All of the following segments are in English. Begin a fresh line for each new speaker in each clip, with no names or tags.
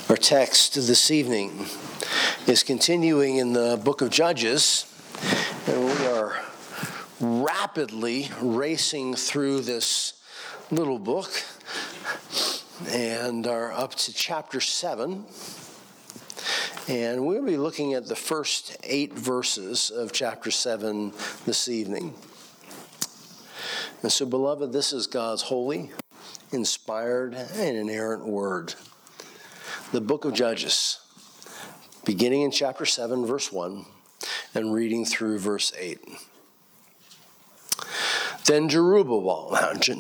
Our text this evening is continuing in the book of Judges, and we are rapidly racing through this little book and are up to chapter 7. And we'll be looking at the first 8 verses of chapter 7 this evening. And so, beloved, this is God's holy, inspired, and inerrant word. The book of Judges, beginning in chapter 7, verse 1, and reading through verse 8. Then Jerubbaal,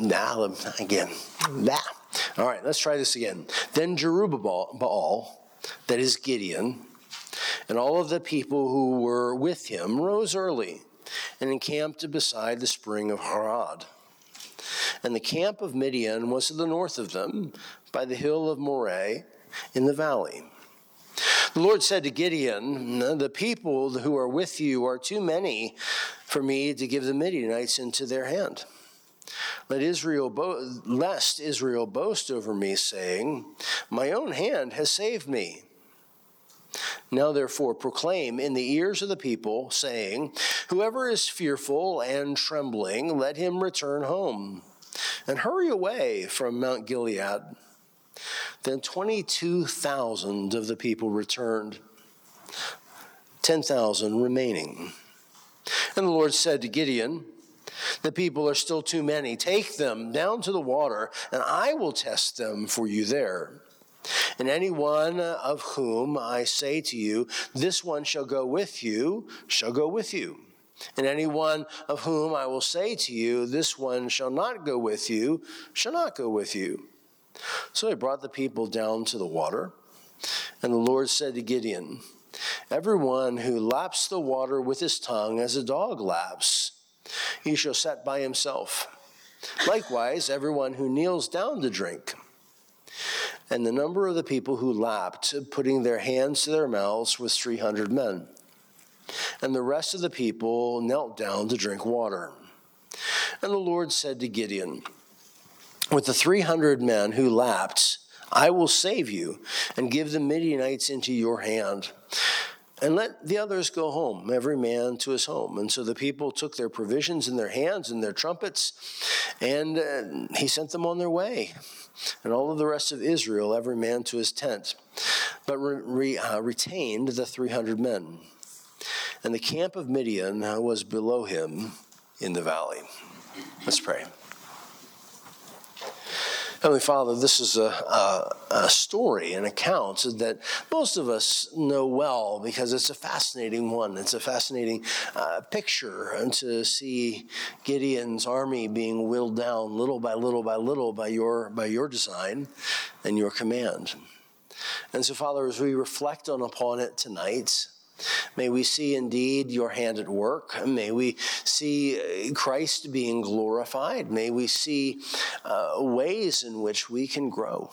all right, let's try this again. Then Jerubbaal, that is Gideon, and all of the people who were with him rose early and encamped beside the spring of Harod. And the camp of Midian was to the north of them, by the hill of Moreh, in the valley. The Lord said to Gideon, the people who are with you are too many for me to give the Midianites into their hand. Lest Israel boast over me, saying, my own hand has saved me. Now therefore proclaim in the ears of the people, saying, whoever is fearful and trembling, let him return home, and hurry away from Mount Gilead. Then 22,000 of the people returned, 10,000 remaining. And the Lord said to Gideon, the people are still too many. Take them down to the water, and I will test them for you there. And any one of whom I say to you, this one shall go with you, shall go with you. And any one of whom I will say to you, this one shall not go with you, shall not go with you. So he brought the people down to the water, and the Lord said to Gideon, everyone who laps the water with his tongue as a dog laps, he shall set by himself. Likewise, everyone who kneels down to drink. And the number of the people who lapped, putting their hands to their mouths, was 300 men. And the rest of the people knelt down to drink water. And the Lord said to Gideon, with the 300 men who lapped, I will save you and give the Midianites into your hand. And let the others go home, every man to his home. And so the people took their provisions in their hands and their trumpets, and he sent them on their way. And all of the rest of Israel, every man to his tent, but retained the 300 men. And the camp of Midian was below him in the valley. Let's pray. Heavenly Father, this is a story, an account that most of us know well because it's a fascinating one. It's a fascinating picture, and to see Gideon's army being whittled down little by little by little by your design and your command. And so, Father, as we reflect upon it tonight, may we see indeed your hand at work. May we see Christ being glorified. May we see ways in which we can grow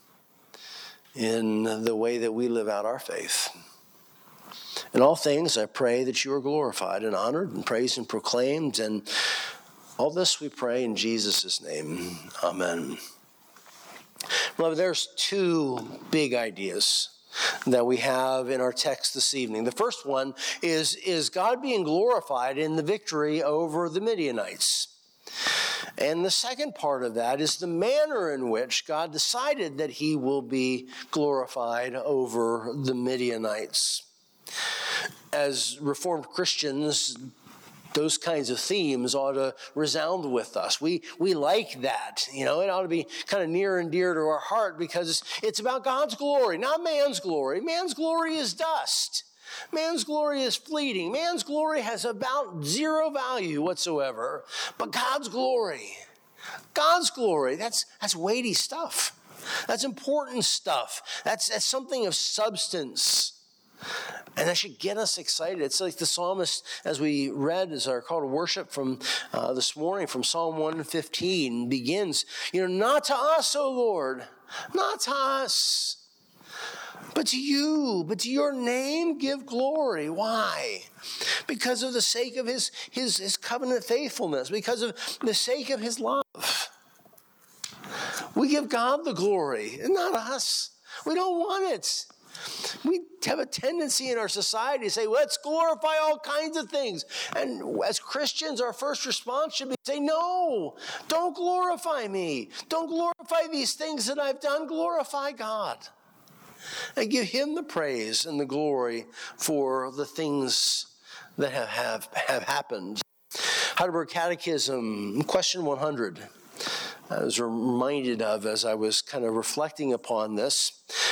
in the way that we live out our faith. In all things, I pray that you are glorified and honored and praised and proclaimed. And all this we pray in Jesus' name. Amen. Beloved, there's 2 big ideas that we have in our text this evening. The first one is God being glorified in the victory over the Midianites. And the second part of that is the manner in which God decided that he will be glorified over the Midianites. As Reformed Christians, those kinds of themes ought to resound with us. We like that. It ought to be kind of near and dear to our heart because it's about God's glory, not man's glory. Man's glory is dust. Man's glory is fleeting. Man's glory has about zero value whatsoever. But God's glory, that's weighty stuff. That's important stuff. That's something of substance. And that should get us excited. It's like the psalmist, as we read as our call to worship from this morning from Psalm 115 begins, not to us, O Lord, not to us, but to you, but to your name give glory. Why? Because of the sake of his covenant faithfulness, because of the sake of his love. We give God the glory, and not us. We don't want it. We have a tendency in our society to say, let's glorify all kinds of things. And as Christians, our first response should be to say, no, don't glorify me. Don't glorify these things that I've done. Glorify God. And give him the praise and the glory for the things that have happened. Heidelberg Catechism, question 100. I was reminded of as I was kind of reflecting upon this.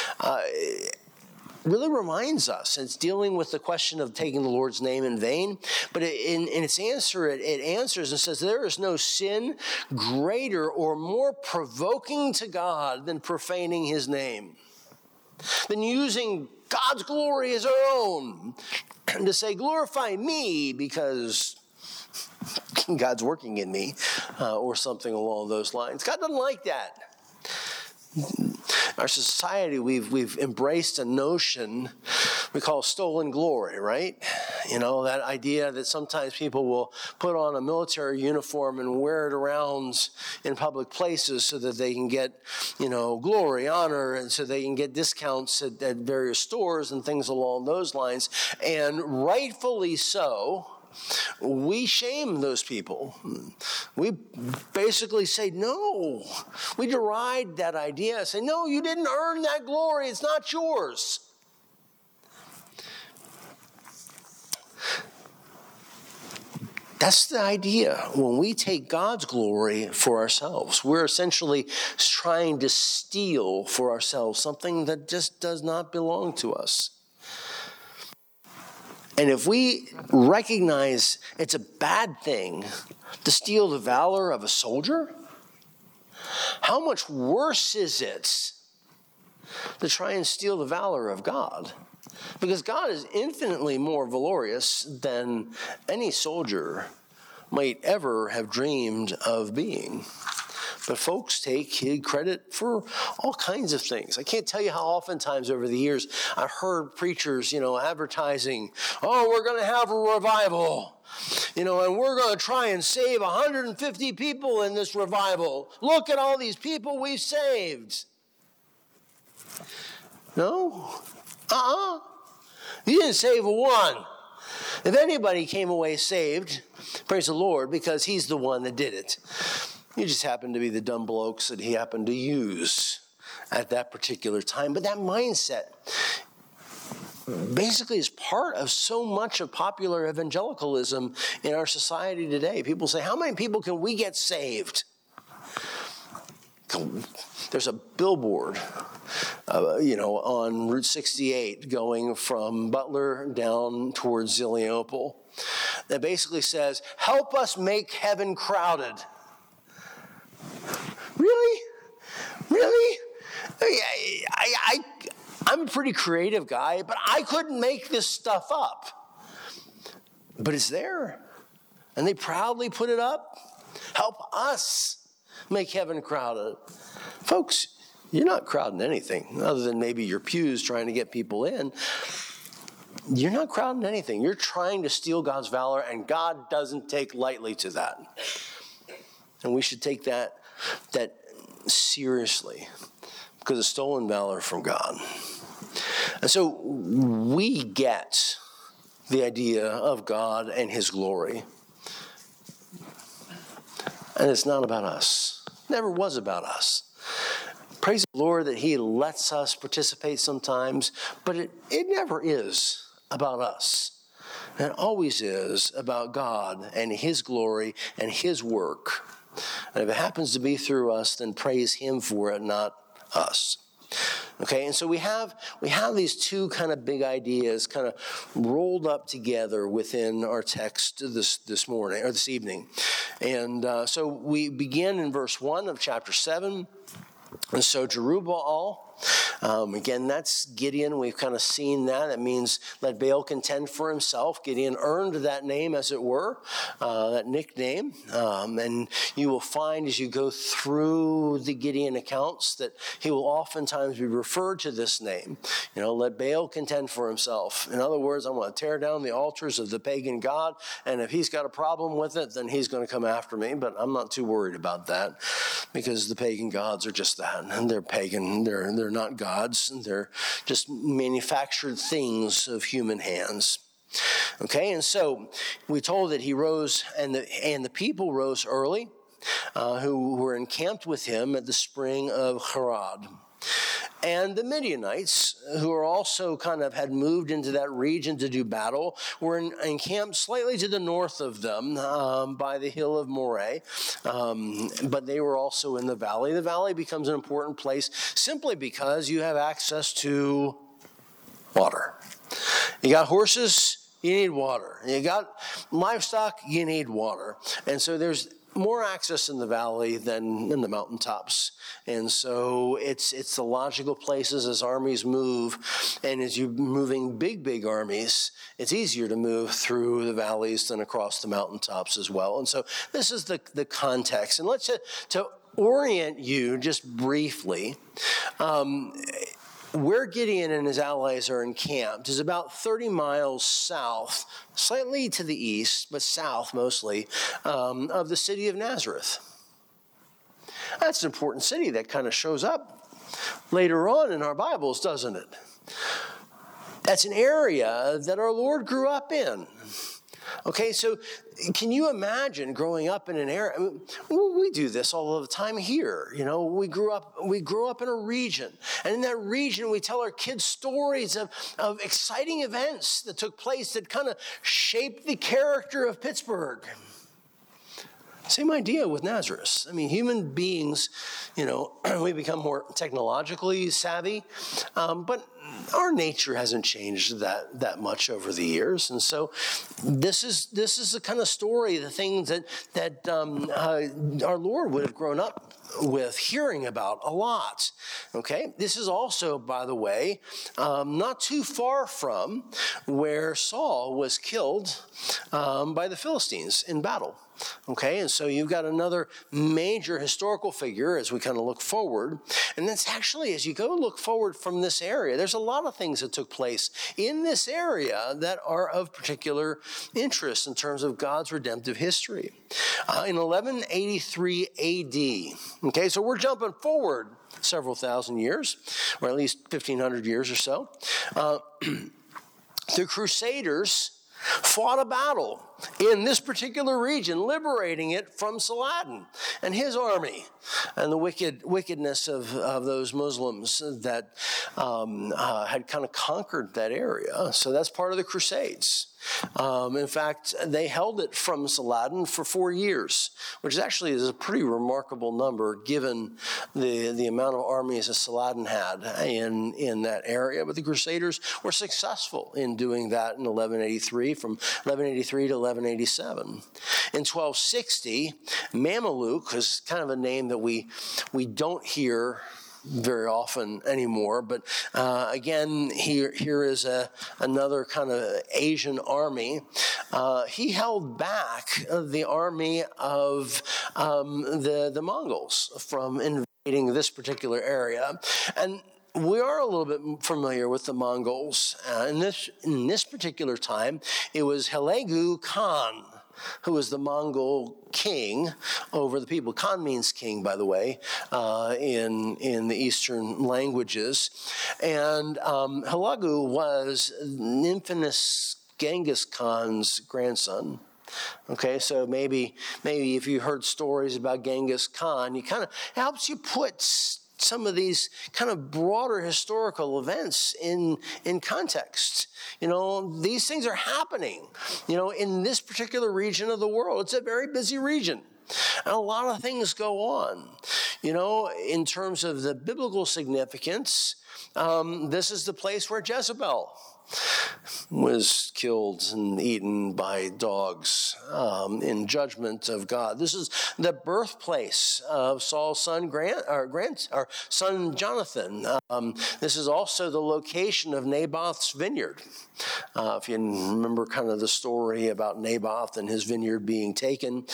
Really reminds us, it's dealing with the question of taking the Lord's name in vain, but in its answer, it answers and says, there is no sin greater or more provoking to God than profaning his name, than using God's glory as our own, and to say, glorify me because God's working in me, or something along those lines. God doesn't like that. Our society, we've embraced a notion we call stolen glory, right? You know, that idea that sometimes people will put on a military uniform and wear it around in public places so that they can get, glory, honor, and so they can get discounts at various stores and things along those lines. And rightfully so, we shame those people. We basically say, no. We deride that idea. Say, no, you didn't earn that glory. It's not yours. That's the idea. When we take God's glory for ourselves, we're essentially trying to steal for ourselves something that just does not belong to us. And if we recognize it's a bad thing to steal the valor of a soldier, how much worse is it to try and steal the valor of God? Because God is infinitely more valorous than any soldier might ever have dreamed of being. But folks take credit for all kinds of things. I can't tell you how oftentimes over the years I've heard preachers, advertising, oh, we're going to have a revival, and we're going to try and save 150 people in this revival. Look at all these people we've saved. No? You didn't save one. If anybody came away saved, praise the Lord, because he's the one that did it. You just happened to be the dumb blokes that he happened to use at that particular time. But that mindset basically is part of so much of popular evangelicalism in our society today. People say, how many people can we get saved? There's a billboard, on Route 68 going from Butler down towards Zilliople that basically says, help us make heaven crowded. Really? I'm a pretty creative guy, but I couldn't make this stuff up. But it's there. And they proudly put it up. Help us make heaven crowded. Folks, you're not crowding anything other than maybe your pews trying to get people in. You're not crowding anything. You're trying to steal God's valor, and God doesn't take lightly to that. And we should take that seriously because it's stolen valor from God. And so we get the idea of God and his glory. And it's not about us. It never was about us. Praise the Lord that he lets us participate sometimes, but it never is about us. It always is about God and his glory and his work. And if it happens to be through us, then praise him for it, not us. Okay, and so we have these two kind of big ideas kind of rolled up together within our text this morning or this evening. And so we begin in verse 1 of chapter 7. And so Jerubbaal, again, that's Gideon. We've kind of seen that. It means let Baal contend for himself. Gideon earned that name, as it were, that nickname. And you will find as you go through the Gideon accounts that he will oftentimes be referred to this name. Let Baal contend for himself. In other words, I'm going to tear down the altars of the pagan god. And if he's got a problem with it, then he's going to come after me. But I'm not too worried about that because the pagan gods are just that. And they're pagan. They're They're not gods. They're just manufactured things of human hands. Okay, and so we told that he rose, and the people rose early, who were encamped with him at the spring of Harod. And the Midianites, who are also kind of had moved into that region to do battle, were encamped slightly to the north of them by the hill of Moreh. But they were also in the valley. The valley becomes an important place simply because you have access to water. You got horses, you need water. You got livestock, you need water. And so there's more access in the valley than in the mountaintops. And so it's the logical places as armies move. And as you're moving big armies, it's easier to move through the valleys than across the mountaintops as well. And so this is the context. And let's to orient you just briefly, where Gideon and his allies are encamped is about 30 miles south, slightly to the east, but south mostly, of the city of Nazareth. That's an important city that kind of shows up later on in our Bibles, doesn't it? That's an area that our Lord grew up in. Okay, so can you imagine growing up in an area? I mean, we do this all the time here. You know, we grew up in a region, and in that region, we tell our kids stories of exciting events that took place that kind of shaped the character of Pittsburgh. Same idea with Nazareth. I mean, human beings, you know, we become more technologically savvy, but our nature hasn't changed that much over the years. And so this is the kind of story, the things that our Lord would have grown up with, hearing about a lot. Okay, this is also, by the way, not too far from where Saul was killed by the Philistines in battle. Okay, and so you've got another major historical figure as we kind of look forward. And that's actually, as you go look forward from this area, there's a lot of things that took place in this area that are of particular interest in terms of God's redemptive history. In 1183 AD, okay, so we're jumping forward several thousand years, or at least 1,500 years or so. The Crusaders fought a battle in this particular region, liberating it from Saladin and his army, and the wickedness of those Muslims that had kind of conquered that area. So that's part of the Crusades. In fact, they held it from Saladin for 4 years, which actually is a pretty remarkable number given the amount of armies that Saladin had in that area. But the Crusaders were successful in doing that in 1183, from 1183 to 1187. In 1260, Mameluke is kind of a name that we don't hear very often anymore, but again, here is another kind of Asian army. He held back the army of the Mongols from invading this particular area, and we are a little bit familiar with the Mongols. In this particular time, it was Hulagu Khan, who was the Mongol king over the people. Khan means king, by the way, in the Eastern languages. And Hulagu was infamous Genghis Khan's grandson. Okay, so maybe if you heard stories about Genghis Khan, it helps you put some of these kind of broader historical events in context. You know, these things are happening, you know, in this particular region of the world. It's a very busy region. And a lot of things go on. You know, in terms of the biblical significance, this is the place where Jezebel was killed and eaten by dogs in judgment of God. This is the birthplace of Saul's son son Jonathan. This is also the location of Naboth's vineyard. If you remember kind of the story about Naboth and his vineyard being taken.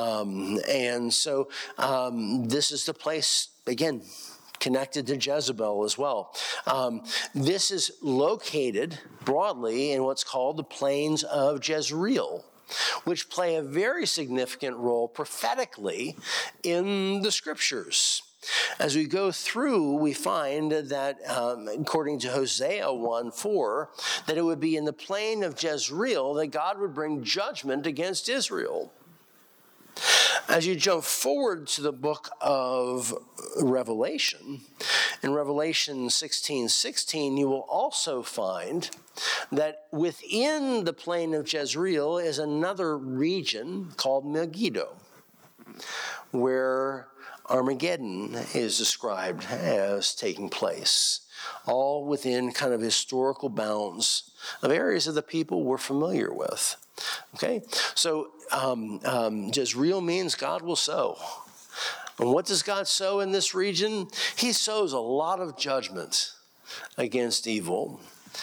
And so this is the place, again, connected to Jezebel as well. This is located broadly in what's called the plains of Jezreel, which play a very significant role prophetically in the scriptures. As we go through, we find that, according to Hosea 1:4, that it would be in the plain of Jezreel that God would bring judgment against Israel. As you jump forward to the book of Revelation, in Revelation 16:16, you will also find that within the plain of Jezreel is another region called Megiddo, where Armageddon is described as taking place, all within kind of historical bounds of areas that the people were familiar with. Okay, so Jezreel means God will sow. And what does God sow in this region? He sows a lot of judgment against evil.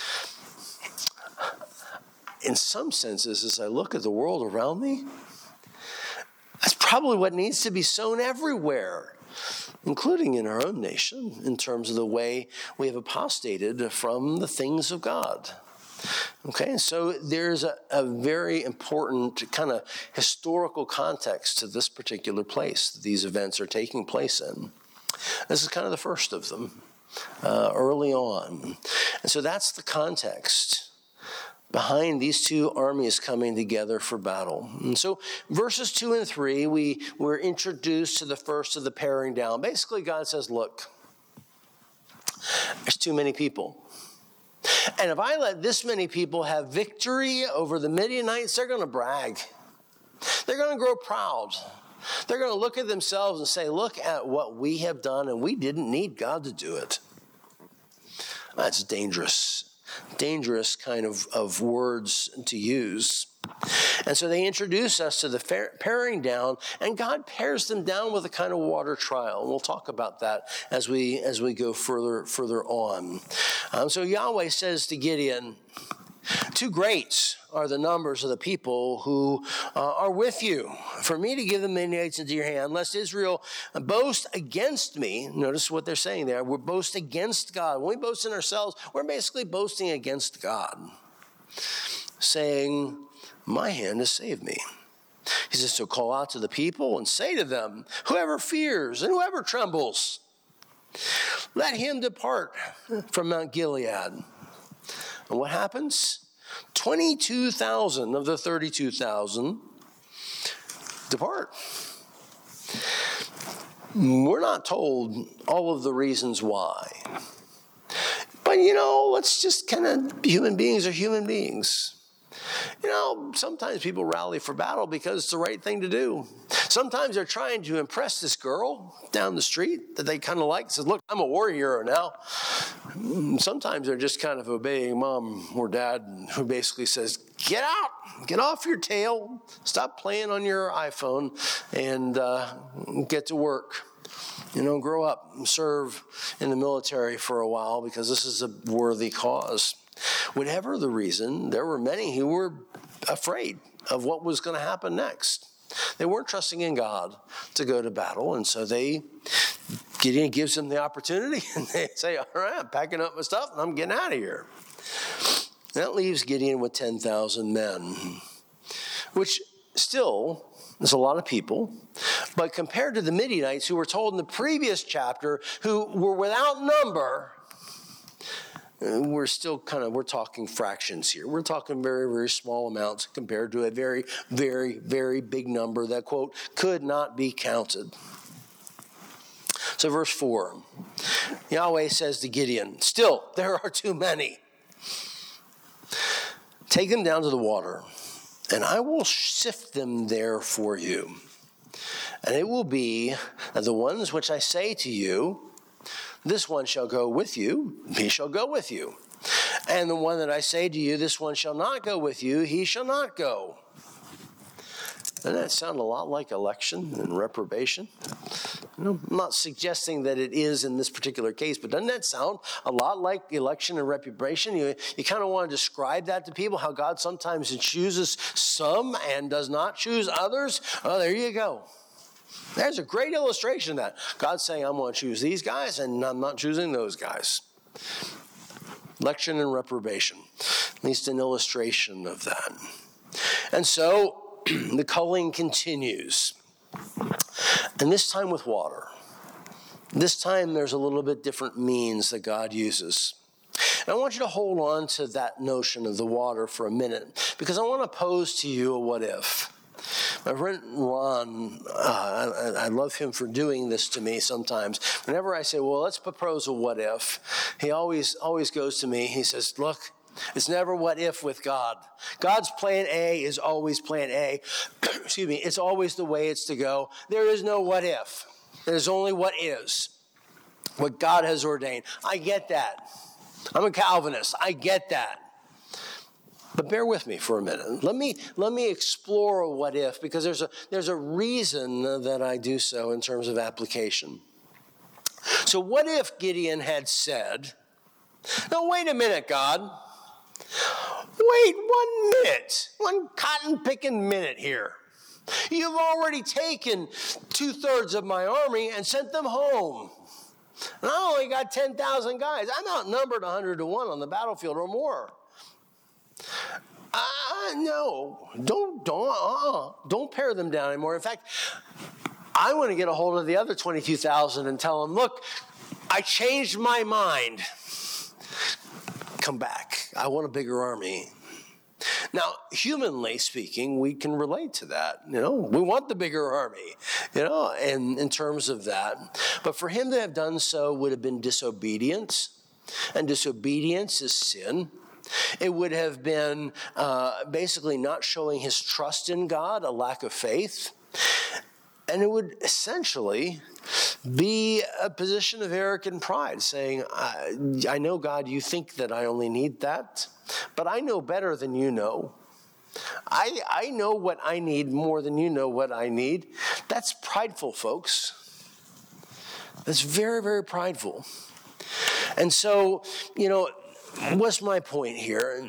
In some senses, as I look at the world around me, that's probably what needs to be sown everywhere, including in our own nation, in terms of the way we have apostated from the things of God. Okay, so there's a very important kind of historical context to this particular place that these events are taking place in. This is kind of the first of them, early on. And so that's the context behind these two armies coming together for battle. And so verses 2 and 3, we're introduced to the first of the paring down. Basically, God says, look, there's too many people. And if I let this many people have victory over the Midianites, they're going to brag. They're going to grow proud. They're going to look at themselves and say, look at what we have done, and we didn't need God to do it. That's dangerous kind of words to use. And so they introduce us to the paring down, and God pairs them down with a kind of water trial. And we'll talk about that as we go further on. So Yahweh says to Gideon, too great are the numbers of the people who are with you for me to give the Midianites into your hand, lest Israel boast against me. Notice what they're saying there. We're boast against God. When we boast in ourselves, we're basically boasting against God, saying, my hand has saved me. He says, so call out to the people and say to them, whoever fears and whoever trembles, let him depart from Mount Gilead. And what happens? 22,000 of the 32,000 depart. We're not told all of the reasons why. But, let's just human beings are human beings. Sometimes people rally for battle because it's the right thing to do. Sometimes they're trying to impress this girl down the street that they kind of like. Says, look, I'm a war hero now. Sometimes they're just kind of obeying mom or dad who basically says, get out, get off your tail, stop playing on your iPhone, and get to work. Grow up and serve in the military for a while because this is a worthy cause. Whatever the reason, there were many who were afraid of what was going to happen next. They weren't trusting in God to go to battle, and so Gideon gives them the opportunity, and they say, all right, I'm packing up my stuff, and I'm getting out of here. That leaves Gideon with 10,000 men, which still is a lot of people, but compared to the Midianites, who were told in the previous chapter, who were without number, we're still we're talking fractions here. We're talking very, very small amounts compared to a very, very, very big number that, quote, could not be counted. So verse 4, Yahweh says to Gideon, still, there are too many. Take them down to the water, and I will sift them there for you. And it will be that the ones which I say to you, this one shall go with you, he shall go with you. And the one that I say to you, this one shall not go with you, he shall not go. Doesn't that sound a lot like election and reprobation? I'm not suggesting that it is in this particular case, but doesn't that sound a lot like election and reprobation? You kind of want to describe that to people, how God sometimes chooses some and does not choose others. Oh, there you go. There's a great illustration of that. God's saying, I'm going to choose these guys, and I'm not choosing those guys. Election and reprobation. At least an illustration of that. And so the culling continues. And this time with water. This time there's a little bit different means that God uses. And I want you to hold on to that notion of the water for a minute, because I want to pose to you a what if. My friend Ron, I love him for doing this to me sometimes. Whenever I say, well, let's propose a what if, he always goes to me, he says, look, it's never what if with God. God's plan A is always plan A. Excuse me, it's always the way it's to go. There is no what if. There's only what is, what God has ordained. I get that. I'm a Calvinist. I get that. But bear with me for a minute. Let me explore a what if, because there's a reason that I do so in terms of application. So what if Gideon had said, "No, wait a minute, God. Wait 1 minute, one cotton-picking minute here. You've already taken 2/3 of my army and sent them home. And I only got 10,000 guys. I'm outnumbered 100 to 1 on the battlefield or more. No, don't pair them down anymore. In fact, I want to get a hold of the other 22,000 and tell them, look, I changed my mind. Come back. I want a bigger army." Now, humanly speaking, we can relate to that. We want the bigger army, in terms of that. But for him to have done so would have been disobedience, and disobedience is sin. It would have been basically not showing his trust in God, a lack of faith. And it would essentially be a position of arrogant pride, saying, I know, God, you think that I only need that, but I know better than you know. I know what I need more than you know what I need. That's prideful, folks. That's very, very prideful. And so, what's my point here?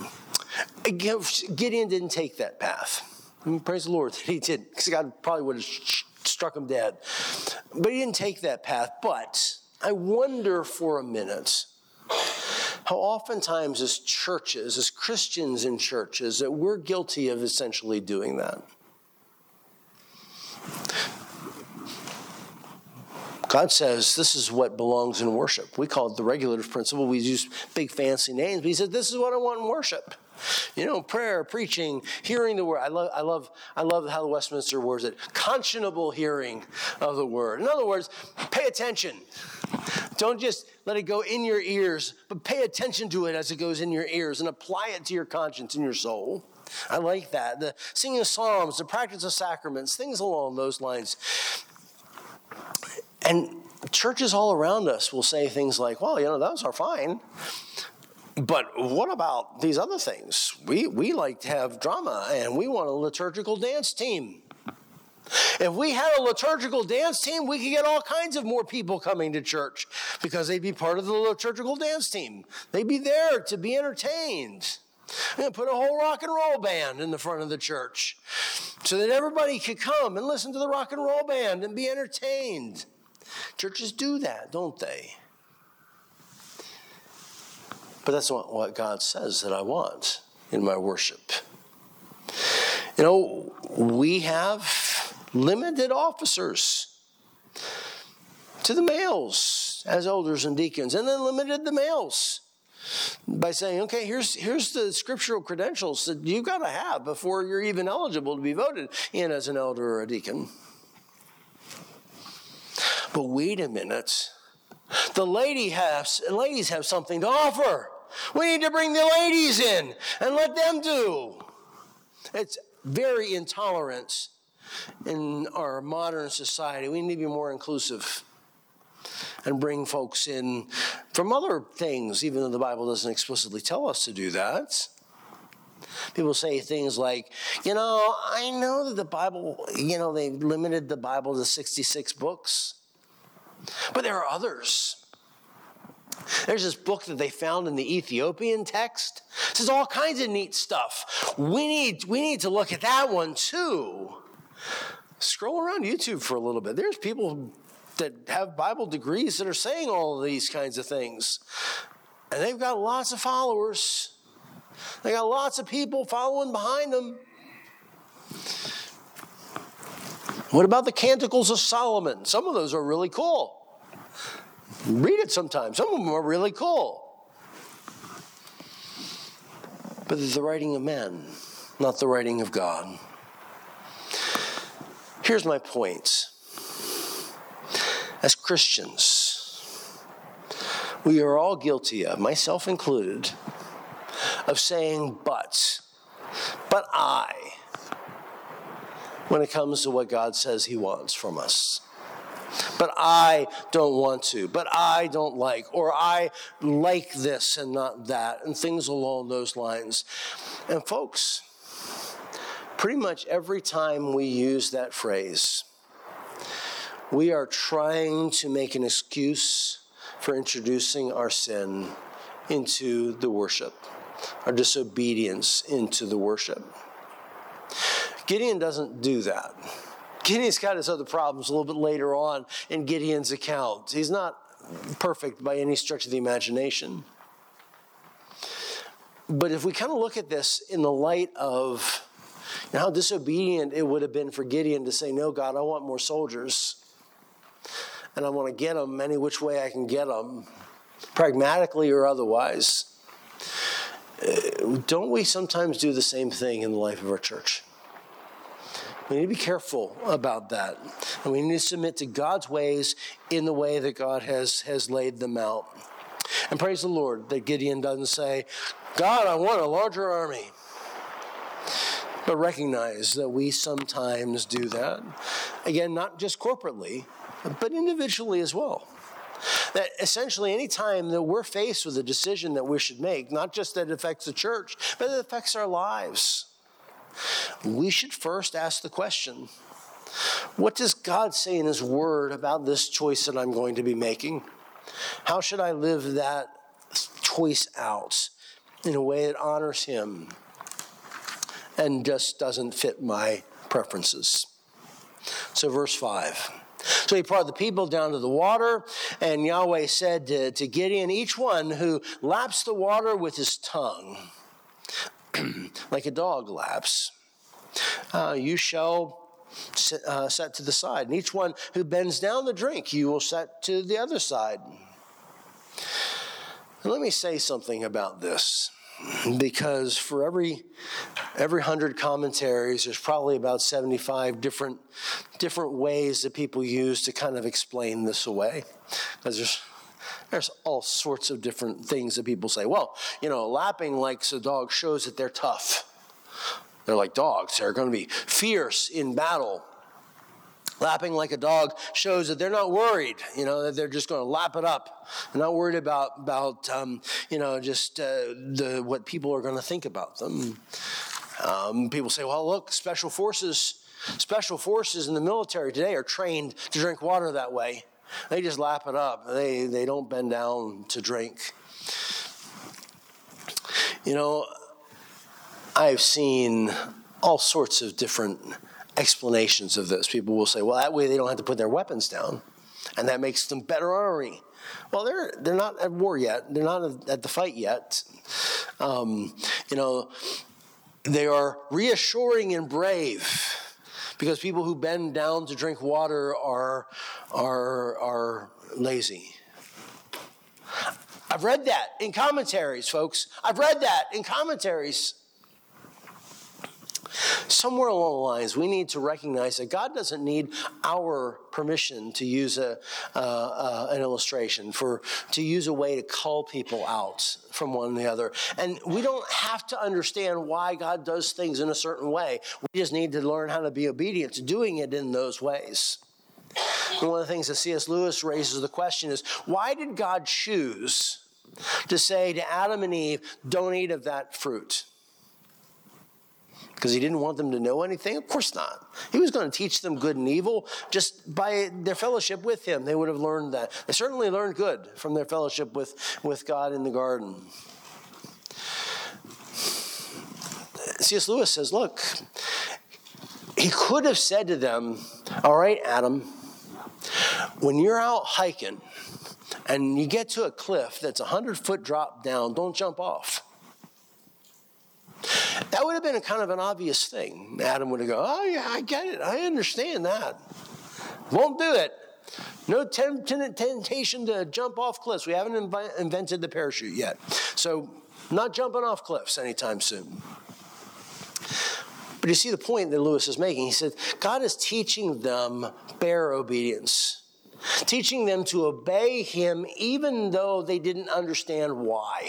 Gideon didn't take that path. Praise the Lord that he didn't, because God probably would have struck him dead. But he didn't take that path. But I wonder for a minute how oftentimes as churches, as Christians in churches, that we're guilty of essentially doing that. God says this is what belongs in worship. We call it the regulative principle. We use big fancy names. But he said this is what I want in worship. Prayer, preaching, hearing the word. I love how the Westminster words it. Conscionable hearing of the word. In other words, pay attention. Don't just let it go in your ears, but pay attention to it as it goes in your ears and apply it to your conscience and your soul. I like that. The singing of psalms, the practice of sacraments, things along those lines. And churches all around us will say things like, well, those are fine. But what about these other things? We like to have drama, and we want a liturgical dance team. If we had a liturgical dance team, we could get all kinds of more people coming to church because they'd be part of the liturgical dance team. They'd be there to be entertained. And put a whole rock and roll band in the front of the church so that everybody could come and listen to the rock and roll band and be entertained. Churches do that, don't they? But that's not what God says that I want in my worship. We have limited officers to the males as elders and deacons, and then limited the males by saying, okay, here's the scriptural credentials that you've got to have before you're even eligible to be voted in as an elder or a deacon. But wait a minute. The ladies have something to offer. We need to bring the ladies in and let them do. It's very intolerant in our modern society. We need to be more inclusive and bring folks in from other things, even though the Bible doesn't explicitly tell us to do that. People say things like, I know that the Bible, they limited the Bible to 66 books, but there are others. There's this book that they found in the Ethiopian text. It says all kinds of neat stuff. We need to look at that one too. Scroll around YouTube for a little bit. There's people that have Bible degrees that are saying all of these kinds of things. And they've got lots of followers. They got lots of people following behind them. What about the Canticles of Solomon? Some of those are really cool. Read it sometime. Some of them are really cool. But they're the writing of men, not the writing of God. Here's my point. As Christians, we are all guilty of, myself included, of saying but I, when it comes to what God says he wants from us. But I don't want to, but I don't like, or I like this and not that, and things along those lines. And folks, pretty much every time we use that phrase, we are trying to make an excuse for introducing our sin into the worship, our disobedience into the worship. Gideon doesn't do that. Gideon's got his other problems a little bit later on in Gideon's account. He's not perfect by any stretch of the imagination. But if we kind of look at this in the light of how disobedient it would have been for Gideon to say, no, God, I want more soldiers. And I want to get them any which way I can get them, pragmatically or otherwise. Don't we sometimes do the same thing in the life of our church? We need to be careful about that. And we need to submit to God's ways in the way that God has laid them out. And praise the Lord that Gideon doesn't say, God, I want a larger army. But recognize that we sometimes do that. Again, not just corporately, but individually as well. That essentially any time that we're faced with a decision that we should make, not just that it affects the church, but it affects our lives, we should first ask the question, what does God say in his word about this choice that I'm going to be making? How should I live that choice out in a way that honors him and just doesn't fit my preferences? So verse 5. So he brought the people down to the water, and Yahweh said to Gideon, each one who laps the water with his tongue, like a dog laps, you shall set to the side. And each one who bends down the drink, you will set to the other side. And let me say something about this, because for every 100 commentaries, there's probably about 75 different ways that people use to kind of explain this away. Because there's all sorts of different things that people say. Well, lapping like a dog shows that they're tough. They're like dogs. They're going to be fierce in battle. Lapping like a dog shows that they're not worried, that they're just going to lap it up. They're not worried about what people are going to think about them. People say, well, look, special forces in the military today are trained to drink water that way. They just lap it up. They don't bend down to drink. I've seen all sorts of different explanations of this. People will say, well, that way they don't have to put their weapons down, and that makes them better army. Well, they're not at war yet. They're not at the fight yet. They are reassuring and brave, because people who bend down to drink water are lazy. I've read that in commentaries, folks. I've read that in commentaries. Somewhere along the lines, we need to recognize that God doesn't need our permission to use an illustration, to use a way to call people out from one and the other. And we don't have to understand why God does things in a certain way. We just need to learn how to be obedient to doing it in those ways. And one of the things that C.S. Lewis raises the question is, why did God choose to say to Adam and Eve, don't eat of that fruit? Because he didn't want them to know anything? Of course not. He was going to teach them good and evil just by their fellowship with him. They would have learned that. They certainly learned good from their fellowship with God in the garden. C.S. Lewis says, look, he could have said to them, all right, Adam, when you're out hiking and you get to a cliff that's 100-foot drop down, don't jump off. That would have been a kind of an obvious thing. Adam would have gone, oh yeah, I get it. I understand that. Won't do it. No temptation to jump off cliffs. We haven't invented the parachute yet. So not jumping off cliffs anytime soon. But you see the point that Lewis is making. He said, God is teaching them bare obedience. Teaching them to obey him even though they didn't understand why.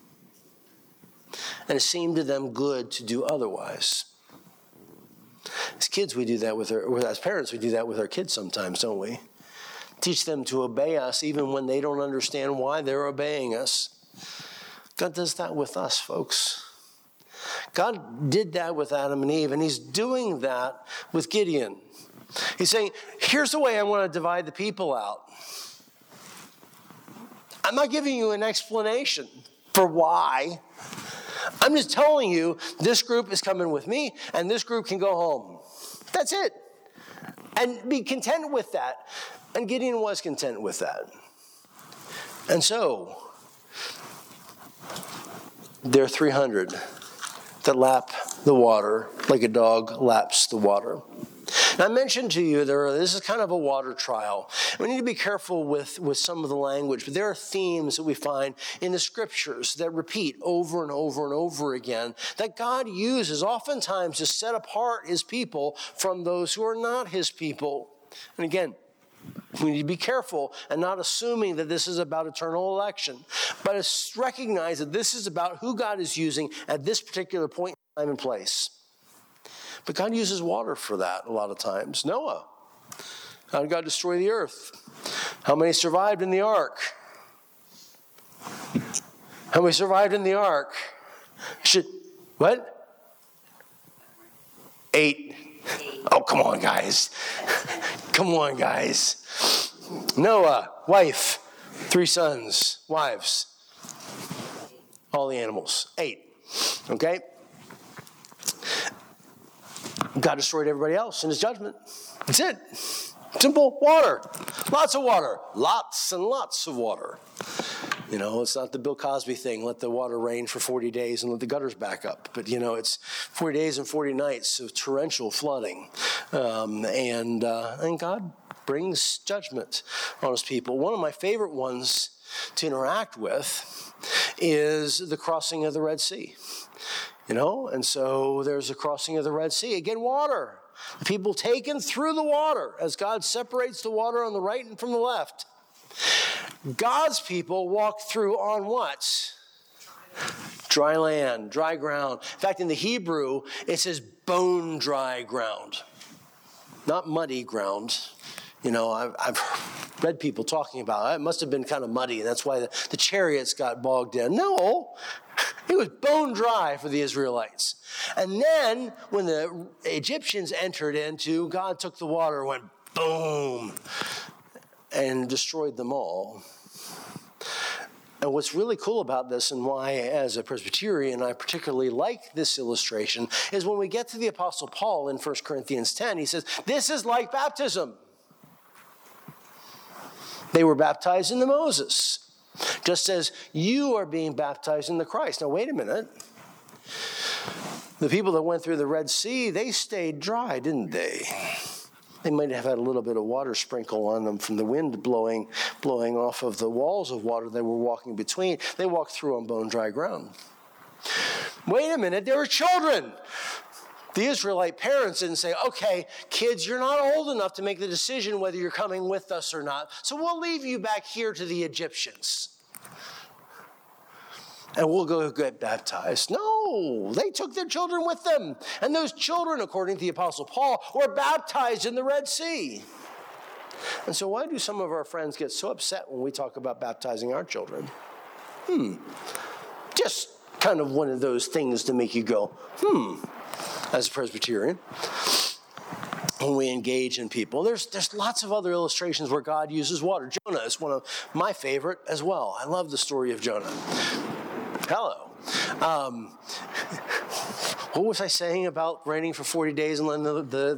And it seemed to them good to do otherwise. As kids, we do that as parents, we do that with our kids sometimes, don't we? Teach them to obey us even when they don't understand why they're obeying us. God does that with us, folks. God did that with Adam and Eve, and he's doing that with Gideon. He's saying, here's the way I want to divide the people out. I'm not giving you an explanation for why. I'm just telling you this group is coming with me, and this group can go home. That's it. And be content with that. And Gideon was content with that. And so, there are 300 that lap the water like a dog laps the water. Now, I mentioned to you this is kind of a water trial. We need to be careful with some of the language, but there are themes that we find in the scriptures that repeat over and over and over again that God uses oftentimes to set apart his people from those who are not his people. And again, we need to be careful and not assuming that this is about eternal election, but recognize that this is about who God is using at this particular point in time and place. But God uses water for that a lot of times. Noah, how did God destroy the earth? How many survived in the ark? How many survived in the ark? What? 8. Oh, come on, guys. Come on, guys. Noah, wife, 3 sons, wives, all the animals. 8. Okay? God destroyed everybody else in his judgment. That's it. Simple. Water. Lots of water. Lots and lots of water. You know, it's not the Bill Cosby thing, let the water rain for 40 days and let the gutters back up. But, you know, it's 40 days and 40 nights of torrential flooding. And God brings judgment on his people. One of my favorite ones to interact with is the crossing of the Red Sea. You know, and so there's a crossing of the Red Sea. Again, water. The people taken through the water as God separates the water on the right and from the left. God's people walk through on what? Dry land, dry ground. In fact, in the Hebrew, it says bone dry ground, not muddy ground. You know, I've read people talking about it. It must have been kind of muddy, and that's why the chariots got bogged in. No, it was bone dry for the Israelites. And then when the Egyptians entered into, God took the water, went boom, and destroyed them all. And what's really cool about this, and why as a Presbyterian I particularly like this illustration, is when we get to the Apostle Paul in 1 Corinthians 10, he says, this is like baptism. They were baptized into Moses, just as you are being baptized into Christ. Now, wait a minute. The people that went through the Red Sea, they stayed dry, didn't they? They might have had a little bit of water sprinkle on them from the wind blowing off of the walls of water they were walking between. They walked through on bone dry ground. Wait a minute, they were children. The Israelite parents didn't say, okay, kids, you're not old enough to make the decision whether you're coming with us or not, so we'll leave you back here to the Egyptians. And we'll go get baptized. No, they took their children with them. And those children, according to the Apostle Paul, were baptized in the Red Sea. And so why do some of our friends get so upset when we talk about baptizing our children? Just kind of one of those things to make you go, as a Presbyterian, when we engage in people. There's lots of other illustrations where God uses water. Jonah is one of my favorite as well. I love the story of Jonah. Hello. What was I saying about raining for 40 days and letting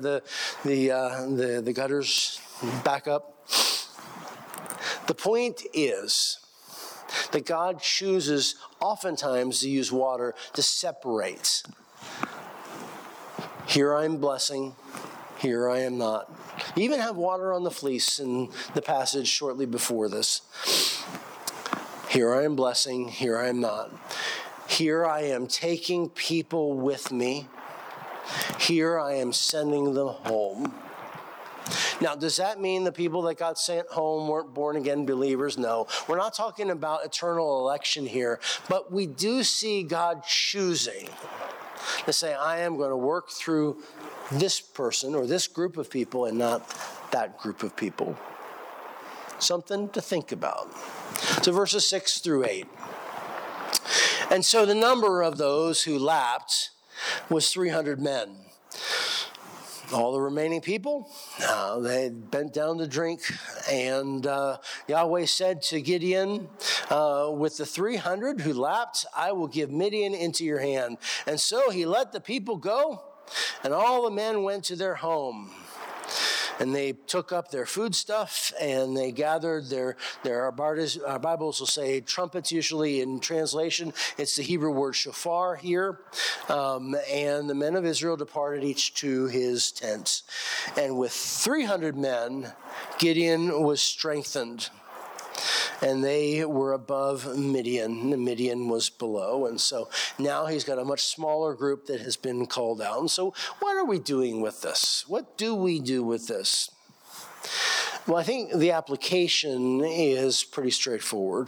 the gutters back up? The point is that God chooses oftentimes to use water to separate. Here I'm blessing, here I am not. You even have water on the fleece in the passage shortly before this. Here I am blessing, here I am not. Here I am taking people with me. Here I am sending them home. Now, does that mean the people that got sent home weren't born-again believers? No. We're not talking about eternal election here, but we do see God choosing to say, I am going to work through this person or this group of people and not that group of people. Something to think about. So verses 6 through 8. And so the number of those who lapped was 300 men. All the remaining people, they bent down to drink, and Yahweh said to Gideon, with the 300 who lapped, I will give Midian into your hand. And so he let the people go, and all the men went to their home. And they took up their food stuff, and they gathered our Bibles will say trumpets usually in translation. It's the Hebrew word shofar here. And the men of Israel departed each to his tent. And with 300 men, Gideon was strengthened. And they were above Midian, and Midian was below. And so now he's got a much smaller group that has been called out. And so what are we doing with this? What do we do with this? Well, I think the application is pretty straightforward.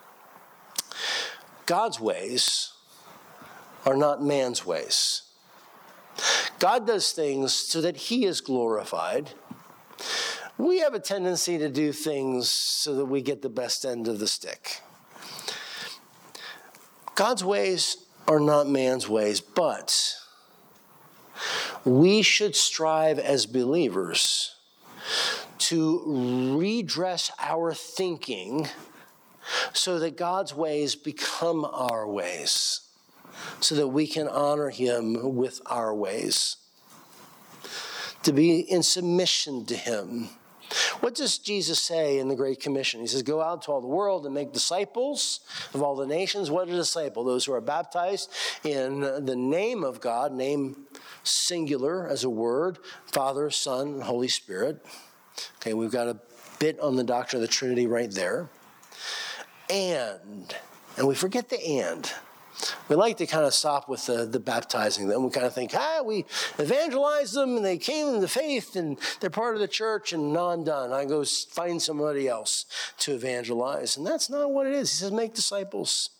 God's ways are not man's ways. God does things so that he is glorified. We have a tendency to do things so that we get the best end of the stick. God's ways are not man's ways, but we should strive as believers to redress our thinking so that God's ways become our ways, so that we can honor him with our ways, to be in submission to him. What does Jesus say in the Great Commission? He says, go out to all the world and make disciples of all the nations. What are disciples? Those who are baptized in the name of God, name singular as a word, Father, Son, and Holy Spirit. Okay, we've got a bit on the doctrine of the Trinity right there. And we forget the and. We like to kind of stop with the baptizing them. We kind of think, we evangelized them and they came into faith and they're part of the church and now I'm done. I go find somebody else to evangelize. And that's not what it is. He says, make disciples.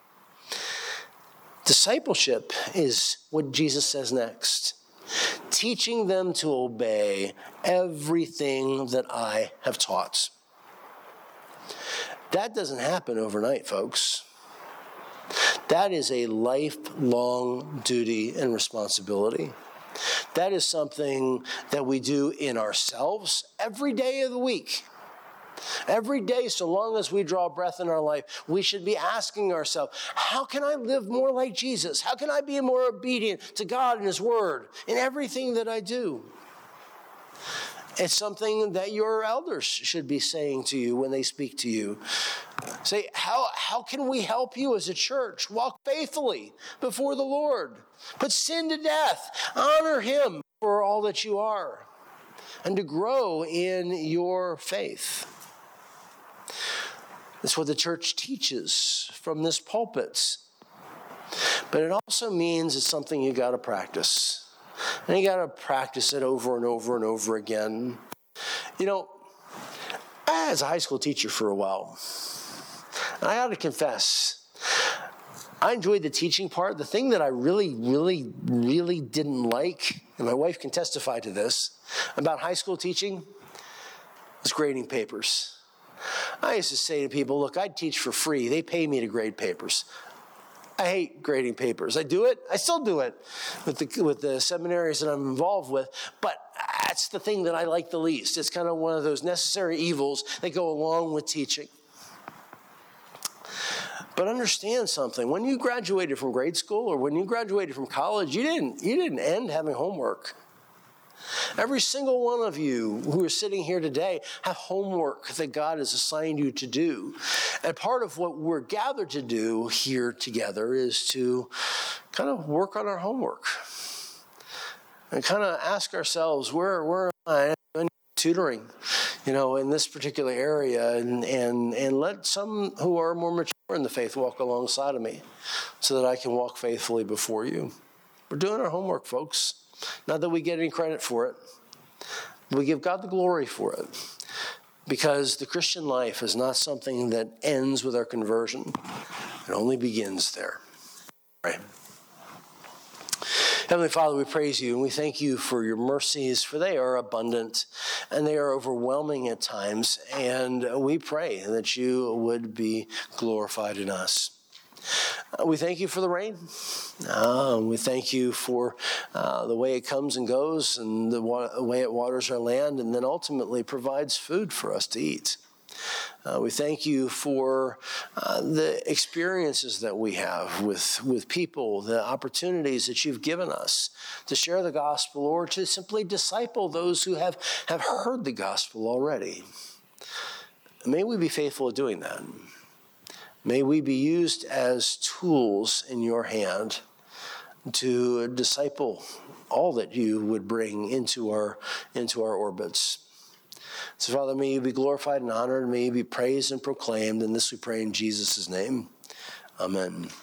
Discipleship is what Jesus says next. Teaching them to obey everything that I have taught. That doesn't happen overnight, folks. That is a lifelong duty and responsibility. That is something that we do in ourselves every day of the week. Every day, so long as we draw breath in our life, we should be asking ourselves, how can I live more like Jesus? How can I be more obedient to God and his word in everything that I do? It's something that your elders should be saying to you when they speak to you. Say, how can we help you as a church? Walk faithfully before the Lord. Put sin to death. Honor him for all that you are. And to grow in your faith. That's what the church teaches from this pulpit. But it also means it's something you got to practice. And you got to practice it over and over and over again. You know, I was a high school teacher for a while. And I ought to confess, I enjoyed the teaching part. The thing that I really, really, really didn't like, and my wife can testify to this, about high school teaching was grading papers. I used to say to people, look, I'd teach for free. They pay me to grade papers. I hate grading papers. I do it. I still do it with the seminaries that I'm involved with. But that's the thing that I like the least. It's kind of one of those necessary evils that go along with teaching. But understand something. When you graduated from grade school or when you graduated from college, you didn't end having homework. Every single one of you who are sitting here today have homework that God has assigned you to do. And part of what we're gathered to do here together is to kind of work on our homework. and kind of ask ourselves, where am I? I need tutoring, in this particular area, and let some who are more mature in the faith walk alongside of me so that I can walk faithfully before you. We're doing our homework, folks. Not that we get any credit for it. We give God the glory for it, because the Christian life is not something that ends with our conversion. It only begins there. Right? Heavenly Father, we praise you and we thank you for your mercies, for they are abundant and they are overwhelming at times. And we pray that you would be glorified in us. We thank you for the rain. We thank you for the way it comes and goes and the way it waters our land and then ultimately provides food for us to eat. We thank you for the experiences that we have with people, the opportunities that you've given us to share the gospel or to simply disciple those who have heard the gospel already. May we be faithful at doing that. May we be used as tools in your hand to disciple all that you would bring into our orbits. So, Father, may you be glorified and honored. May you be praised and proclaimed. And this we pray in Jesus' name. Amen.